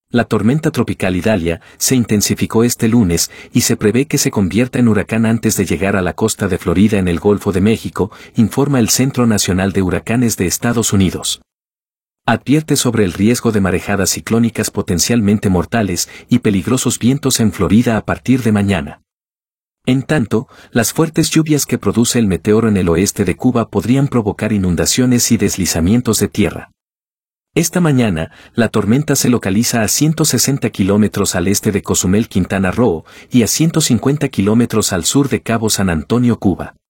La tormenta tropical Idalia se intensificó este lunes y se prevé que se convierta en huracán antes de llegar a la costa de Florida en el Golfo de México, informa el Centro Nacional de Huracanes de Estados Unidos. Advierte sobre el riesgo de marejadas ciclónicas potencialmente mortales y peligrosos vientos en Florida a partir de mañana. En tanto, las fuertes lluvias que produce el meteoro en el oeste de Cuba podrían provocar inundaciones y deslizamientos de tierra. Esta mañana, la tormenta se localiza a 160 kilómetros al este de Cozumel, Quintana Roo, y a 150 kilómetros al sur de Cabo San Antonio, Cuba.